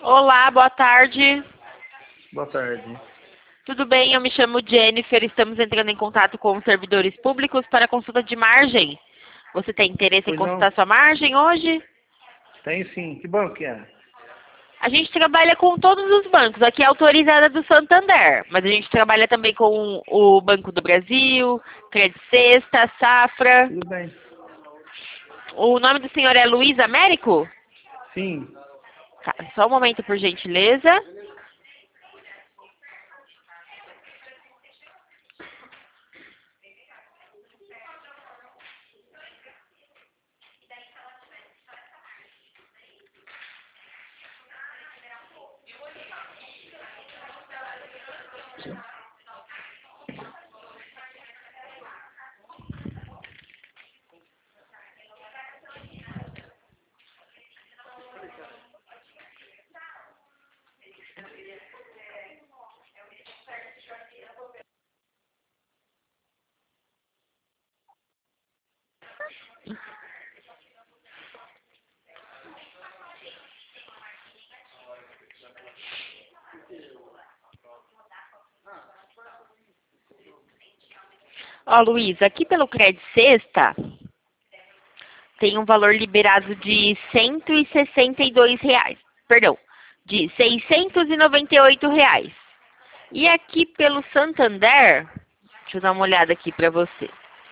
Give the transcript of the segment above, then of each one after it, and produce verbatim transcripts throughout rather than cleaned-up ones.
Olá, boa tarde. Boa tarde. Tudo bem? Eu me chamo Jennifer. Estamos entrando em contato com os servidores públicos para consulta de margem. Você tem interesse em Pois não? consultar sua margem hoje? Tenho sim. Que banco que é? A gente trabalha com todos os bancos. Aqui é autorizada do Santander, mas a gente trabalha também com o Banco do Brasil, Credit Sexta, Safra. Tudo bem. O nome do senhor é Luiz Américo? Sim. Tá, só um momento, por gentileza. Ó, Luiz, aqui pelo Credit Sexta tem um valor liberado de cento e sessenta e dois reais. Perdão, de seiscentos e noventa e oito reais. E aqui pelo Santander, deixa eu dar uma olhada aqui para você.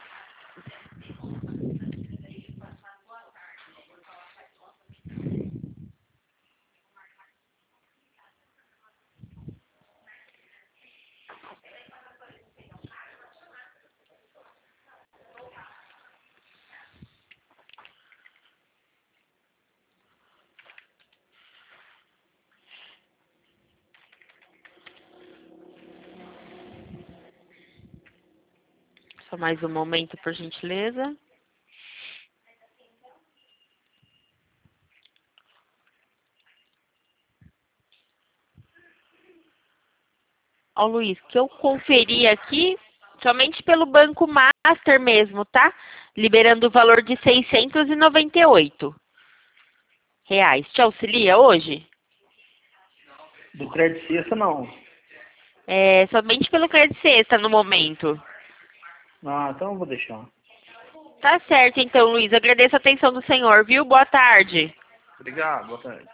Só mais um momento, por gentileza. Ó, Luiz, que eu conferi aqui, somente pelo Banco Master mesmo, tá? Liberando o valor de seiscentos e noventa e oito reais. Te auxilia hoje? Do Credit Sexta não. É, somente pelo Credit Sexta no momento. Ah, então eu vou deixar. Tá certo, então, Luiz. Agradeço a atenção do senhor, viu? Boa tarde. Obrigado. Boa tarde.